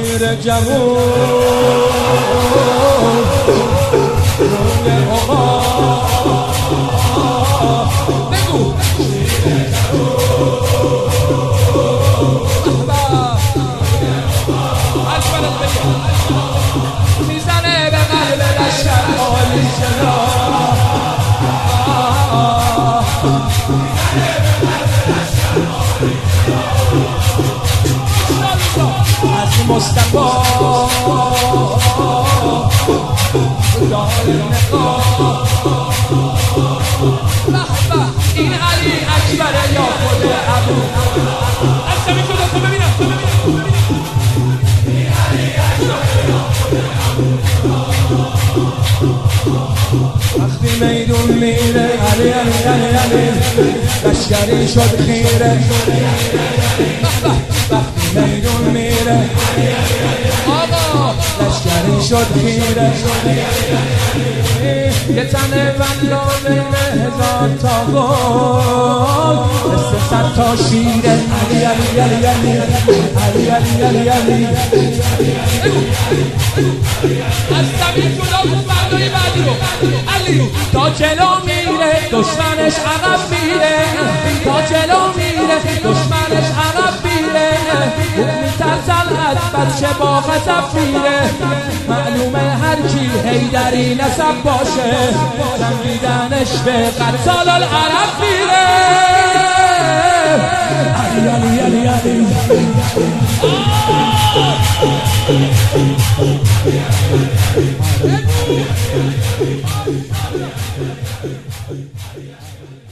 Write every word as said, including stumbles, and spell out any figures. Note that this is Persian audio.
شیر جوون روی آقا بگو میزنه به قلب لشکر عالی جناب از مصطفی داری نگاه این علی اکبر یا خود ابو از زمین شده تو ببینم این علی اکبر یا خود وقتی میدون میره علی علی علی علی لشکری شد خیره وقتی میدون میره آقا لشکری شد خیره یه تنه بلا بین هزار تا گل مثل صد تا شیره علی علی علی علی علی علی علی علی از زمین جدا بود بردای بعدی رو علی تا جلو میره دشمنش عقب میره تا جلو میره دشمنش عقب میره میترسل از بچه با غضب میره معلومه هر کی حیدری نسب باشه جنگیدنش به قتال العرب میره علی علی علی علی آه